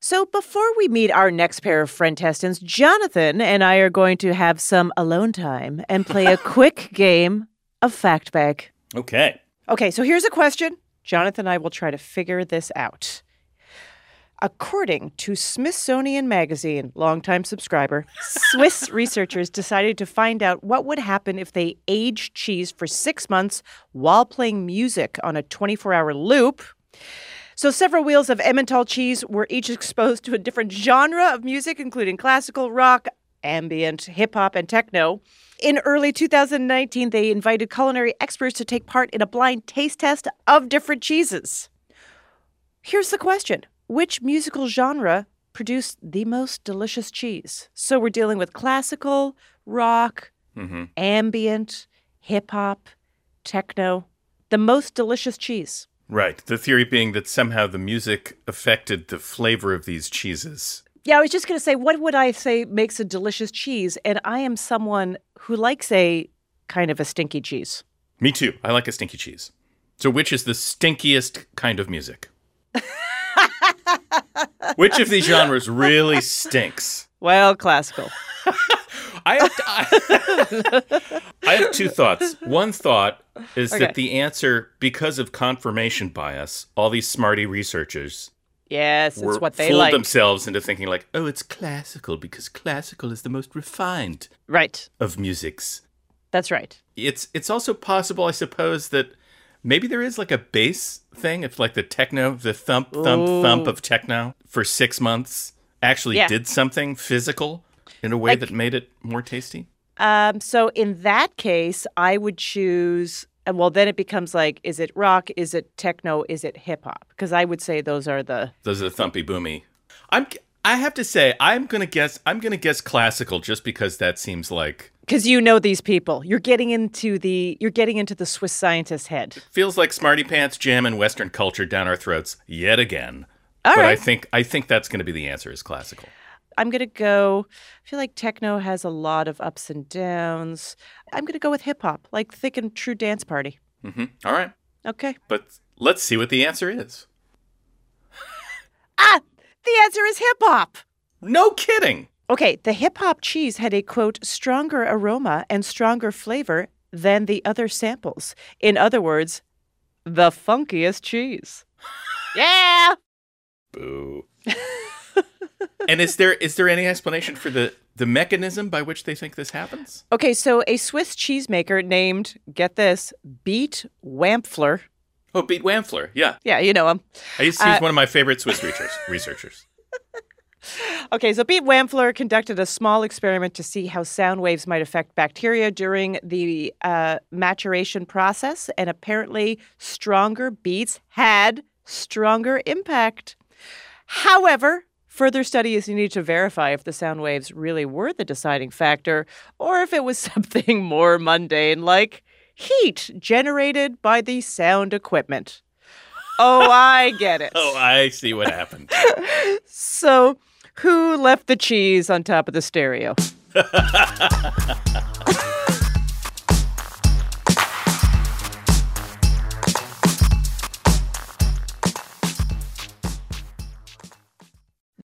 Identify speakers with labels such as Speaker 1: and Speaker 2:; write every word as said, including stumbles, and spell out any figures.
Speaker 1: So before we meet our next pair of friend testants, Jonathan and I are going to have some alone time and play a quick game of Fact Bag.
Speaker 2: Okay.
Speaker 1: Okay, so here's a question. Jonathan and I will try to figure this out. According to Smithsonian Magazine, longtime subscriber, Swiss researchers decided to find out what would happen if they aged cheese for six months while playing music on a twenty-four hour loop. So several wheels of Emmental cheese were each exposed to a different genre of music, including classical, rock, ambient, hip-hop, and techno. In early two thousand nineteen, they invited culinary experts to take part in a blind taste test of different cheeses. Here's the question. Which musical genre produced the most delicious cheese? So we're dealing with classical, rock, mm-hmm. ambient, hip-hop, techno. The most delicious cheese.
Speaker 2: Right. The theory being that somehow the music affected the flavor of these cheeses.
Speaker 1: Yeah, I was just going to say, what would I say makes a delicious cheese? And I am someone who likes a kind of a stinky cheese.
Speaker 2: Me too. I like a stinky cheese. So which is the stinkiest kind of music? Which of these genres really stinks?
Speaker 1: Well, classical.
Speaker 2: I, have to, I, I have two thoughts. One thought is okay. that the answer, because of confirmation bias, all these smarty researchers
Speaker 1: yes, it's
Speaker 2: were
Speaker 1: what they
Speaker 2: fooled
Speaker 1: like.
Speaker 2: themselves into thinking like, oh, it's classical because classical is the most refined
Speaker 1: right.
Speaker 2: of musics.
Speaker 1: That's right.
Speaker 2: It's it's also possible, I suppose, that maybe there is like a bass thing. If like the techno, the thump, thump, Ooh. thump of techno for six months actually yeah. did something physical in a way like, that made it more tasty.
Speaker 1: Um, so in that case, I would choose, well, then it becomes like, is it rock? Is it techno? Is it hip hop? Because I would say those are the...
Speaker 2: Those are the thumpy boomy. I'm, I have to say, I'm going to guess, I'm going to guess classical just because that seems like...
Speaker 1: Because you know these people. You're getting into the you're getting into the Swiss scientist's head.
Speaker 2: It feels like Smarty Pants jamming Western culture down our throats yet again.
Speaker 1: All
Speaker 2: but
Speaker 1: right.
Speaker 2: I think I think that's going to be the answer is classical.
Speaker 1: I'm going to go, I feel like techno has a lot of ups and downs. I'm going to go with hip hop, like Thick and True Dance Party.
Speaker 2: Mm-hmm. All right.
Speaker 1: Okay.
Speaker 2: But let's see what the answer is.
Speaker 1: Ah, the answer is hip hop.
Speaker 2: No kidding.
Speaker 1: Okay, the hip-hop cheese had a, quote, stronger aroma and stronger flavor than the other samples. In other words, the funkiest cheese. Yeah!
Speaker 2: Boo. And is there is there any explanation for the, the mechanism by which they think this happens?
Speaker 1: Okay, so a Swiss cheesemaker named, get this, Beat Wampfler.
Speaker 2: Oh, Beat Wampfler, yeah.
Speaker 1: Yeah, you know him.
Speaker 2: I used to, he's uh, one of my favorite Swiss researchers. researchers.
Speaker 1: Okay, so Beat Wampfler conducted a small experiment to see how sound waves might affect bacteria during the uh, maturation process, and apparently stronger beats had stronger impact. However, further study is needed to verify if the sound waves really were the deciding factor, or if it was something more mundane like heat generated by the sound equipment. Oh, I get it.
Speaker 2: Oh, I see what happened.
Speaker 1: So, who left the cheese on top of the stereo?